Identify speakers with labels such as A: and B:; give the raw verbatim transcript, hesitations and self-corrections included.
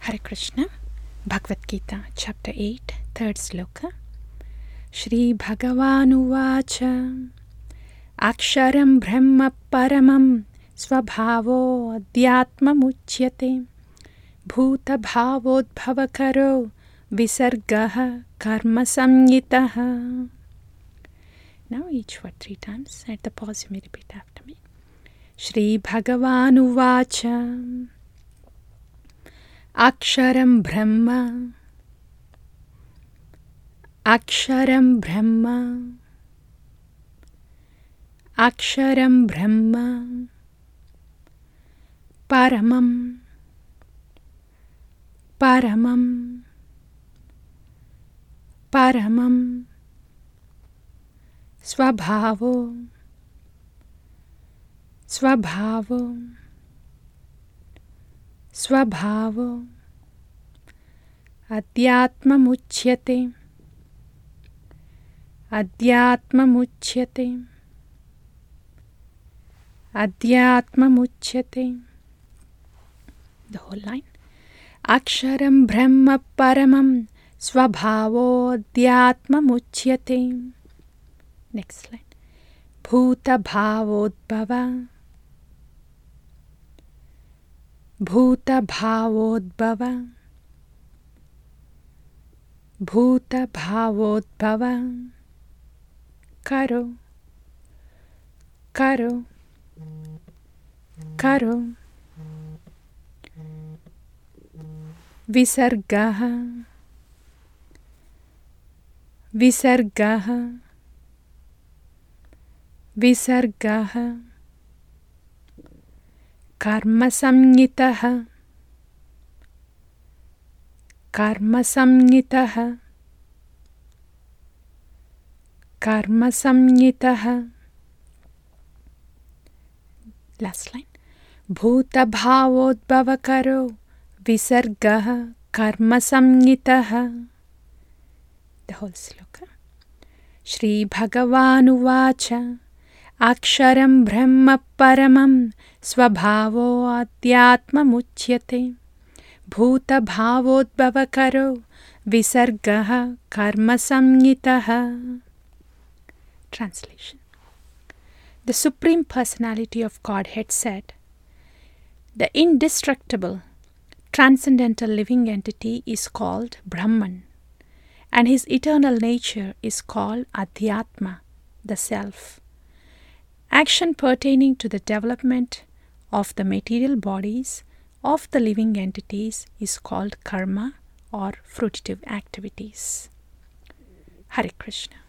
A: Hare Krishna. Bhagavad Gita, Chapter eight, third Sloka. Shri Bhagawanuvacha Aksharam Brahma Paramam Svabhavo Adhyatma Muchyate Bhuta Bhavodbhavakaro Visargaha Karma Samyitaha. Now each word three times. At the pause you may repeat after me. Shri Bhagawanuvacha Aksharam Brahma Aksharam Brahma Aksharam Brahma Paramam Paramam Paramam Svabhavo Svabhavo Svabhavo Adhyatma Muchyate Adhyatma Muchyate Adhyatma Muchyate. The whole line. Aksharam Brahma Paramam Svabhavo Adhyatma Muchyate. Next line. Bhuta Bhavodbhava Bhuta Bhavodbhava Bhuta Bhavodbhava Karo Karo Karo Visargaha Visargaha Visargaha Karma Samyitaha Karma Samyitaha Karma Samyitaha. Last line. Bhuta Bhavodbhavakaro Visargaha Karma Samyitaha. The whole sloka. Shri Bhagawanuvacha Aksharam Brahma Paramam Svabhavo Adhyatma Muchyate Bhuta Bhavodbhavakaro Visargaha Karma Samyitaha. Translation. The Supreme Personality of Godhead said, the indestructible, transcendental living entity is called Brahman, and his eternal nature is called Adhyatma, the Self. Action pertaining to the development of the material bodies of the living entities is called karma or fruitive activities. Hare Krishna.